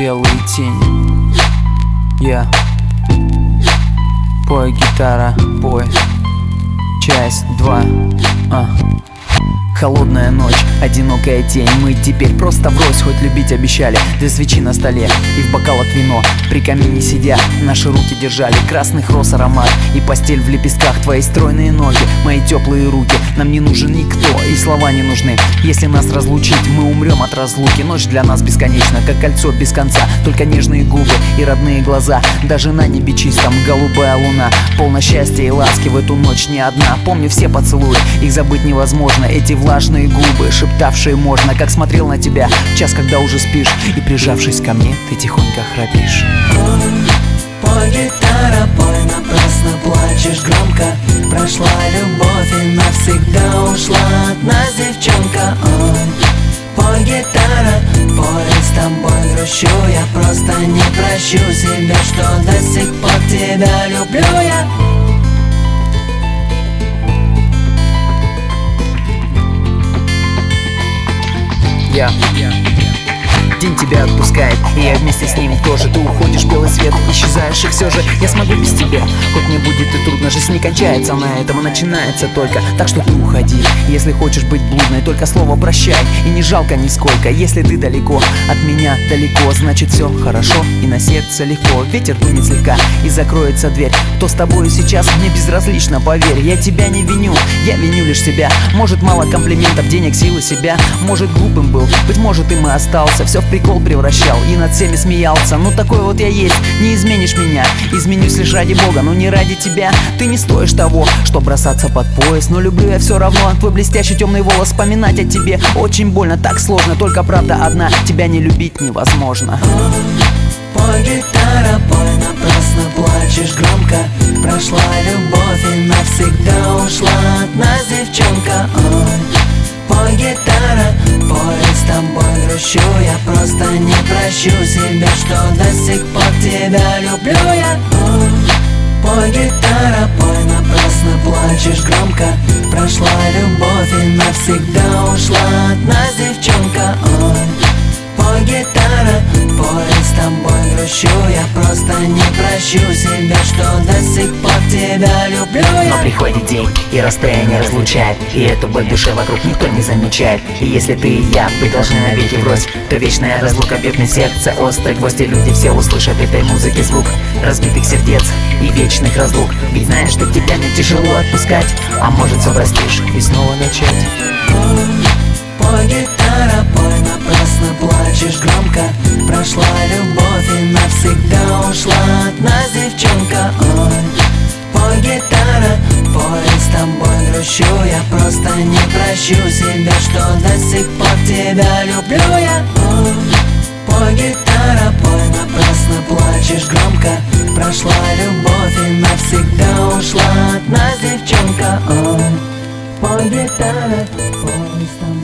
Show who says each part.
Speaker 1: белые тени. Пой, гитара, пой. Часть 2. Холодная ночь, одинокая тень. Мы теперь просто врозь, хоть любить обещали. 2 свечи на столе и в бокалах вино. При камине сидя, наши руки держали красных роз аромат. И постель в лепестках, твои стройные ноги, мои теплые руки. Нам не нужен никто, и слова не нужны. Если нас разлучить, мы умрем от разлуки. Ночь для нас бесконечна, как кольцо без конца. Только нежные губы и родные глаза. Даже на небе чистом голубая луна. Полно счастья и ласки в эту ночь не одна. Помню все поцелуи, их забыть невозможно. Эти влажные губы, шептавшие можно. Как смотрел на тебя в час, когда уже спишь. И прижавшись ко мне, ты тихонько храпишь.
Speaker 2: Пой, гитара, пой, напрасно плачешь громко. Прошла любовь и навсегда ушла от нас девчонка. Пой, гитара, пой, с тобой грущу. Я просто не прощу себя, что до сих пор тебя люблю я.
Speaker 1: День тебя отпускает, и я вместе с ним тоже. Ты уходишь в белый свет, исчезаешь, и все же я смогу без тебя. Хоть мне будет и трудно, жизнь не кончается на этом, и начинается только. Так что ты уходи, если хочешь быть блудной, только слово прощай, и не жалко нисколько. Если ты далеко, от меня далеко, значит все хорошо, и на сердце легко. Ветер дунет слегка, и закроется дверь. Кто с тобою сейчас, мне безразлично, поверь. Я тебя не виню, я виню лишь себя. Может мало комплиментов, денег, силы себя. Может глупым был, быть может им и остался. Все в прикол превращал и над всеми смеялся. Ну такой вот я есть, не изменишь меня. Изменюсь лишь ради Бога, но не ради тебя. Ты не стоишь того, что бросаться под пояс. Но люблю я все равно, твой блестящий темный волос. Вспоминать о тебе очень больно, так сложно. Только правда одна, тебя не любить невозможно.
Speaker 2: Пой, гитара, пой, напрасно плачешь громко. Прошла любовь и навсегда ушла от нас девчонка. Пой, гитара, пой, с тобой грущу. Я просто не прощу себя, что до сих пор тебя люблю я. Пой, гитара, пой, напрасно плачешь громко. Прошла любовь и навсегда ушла от нас девчонка. Пой, гитара, пой, с тобой грущу. Я просто не прощу себя, что до сих пор тебя люблю я.
Speaker 1: Но приходит день, и расстояние разлучает, и эту боль в душе вокруг никто не замечает. И если ты и я, вы должны навеки врозь, то вечная разлука бьет сердце острый гвоздь. И люди все услышат этой музыки звук разбитых сердец и вечных разлук. Ведь знаешь, что тебя мне тяжело отпускать, а может все простишь и снова начать.
Speaker 2: Пой, гитара, пой, напрасно плачешь громко. Прошла любовь и навсегда ушла от нас девчонка. Пой, гитара, пой, с тобой грущу. Я просто не прощу себя, что до сих пор тебя люблю я. Пой, гитара, пой, напрасно плачешь громко. Прошла любовь и навсегда ушла от нас девчонка. Пой, гитара, пой, с тобой.